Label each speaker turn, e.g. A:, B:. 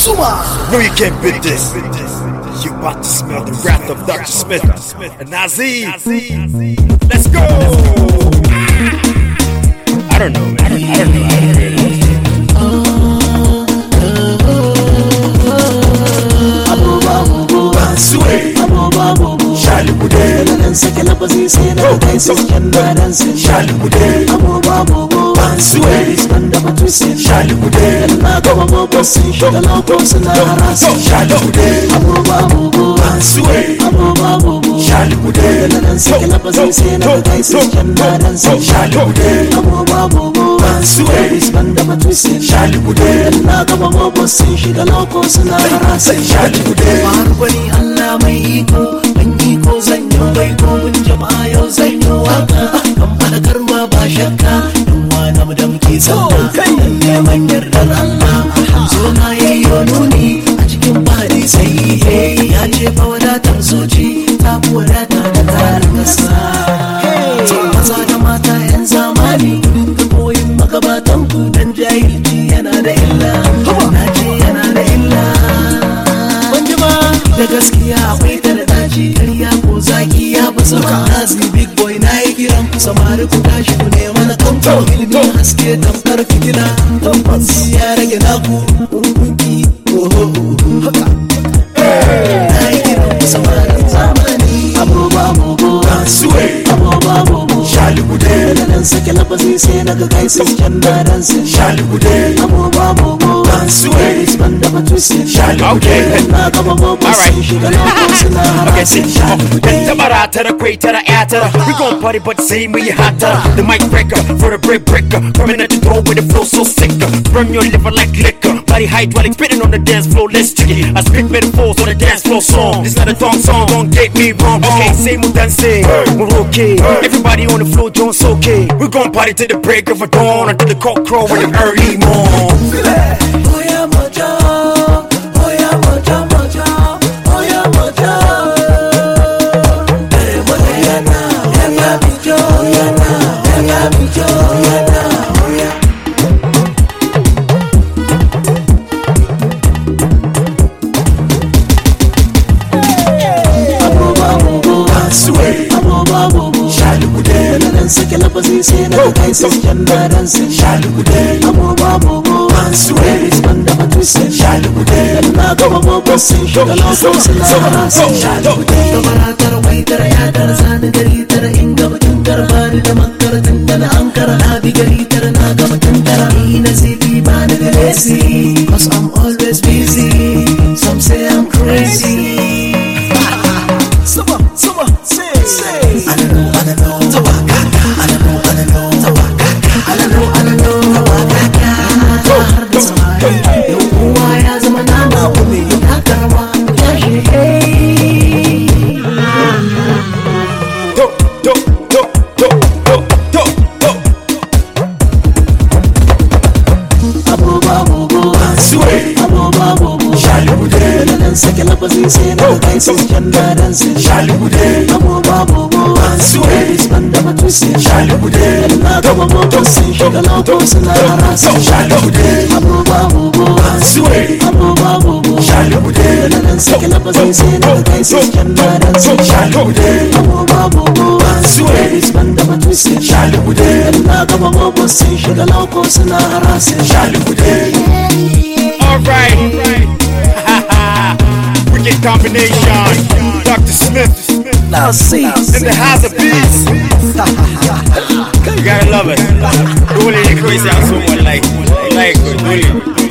A: No, you can't beat this. You about to smell the wrath of Dr. Smith and Nazeem. Let's go. I don't know, man. I don't know how to do it.
B: Allah mai iko, ban iko zan yi bai ko mun jama'a yau zan yi waka kan fadakarwa ba shakka dan wani mu da muke sauka dan neman yardar Allah zo na yayyo nuni a cikin fadi sai ya ce fa wadatar zuci ta fi wadata da tarin kasa maza da mata yan zamani da koyin magabatan ku dan jahilci yana da illa na ce yana da illa da gaskiya akwai ta da daji karya ko zaki ya fi sauka nazi big boy na yi kiran ku samari ku tashi ku nema na kanto ilimin haske tamkar fitila tabbas ya rage naku kunki haka na yi kiran ku samari zamani abubuwa shalibude da nan sake lafazi sai na ga kai sun canza dan sun shalibude abubuwa ban da matusi shalibude na gaba bobo sun shiga lokacin na
A: see, Tabara, Quay, Tara, we gon' party, but say me hotter. The mic breaker for the break breaker. Permanent to throw with the flow so sicker. Burn your liver like liquor. Body hydraulic, spitting on the dance floor, let's check it. I spit metaphors on the dance floor song. This not a thong song, don't get me wrong. Okay, say more than say, we're okay. Everybody on the floor, Jones okay. We gon' party till the break of a dawn, until the cock crow in the early morn.
B: sake lafazi sai na kai sun canza dan sun shalibude abubuwa ban da matusi shalibude na gaba bobo sun shiga lokacin na sun shalibude baratar waitar ya tarza ni gari tara inga batun garbani da makaratun da na ankara na bi gari tara na gaba tantara ni na zibi ba ni da lesi cause I'm always busy some say I'm crazy Summer, say I don't know tawaka sake lafazi sai na kai sun canza dan sun shalibude abubuwa ban da matusi shalibude na gaba bobo sun shiga lokacin na sun shalibude abubuwa shalibude nan sake lafazi sai na kai sun canza dan sun shalibude abubuwa ban da matusi shalibude na gaba bobo sun shiga lokacin na sun shalibude.
A: All right. Wicked combination, Dr. Smith.
B: Now see,
A: in the house of beats. You gotta love it. Really crazy how someone like it. Really.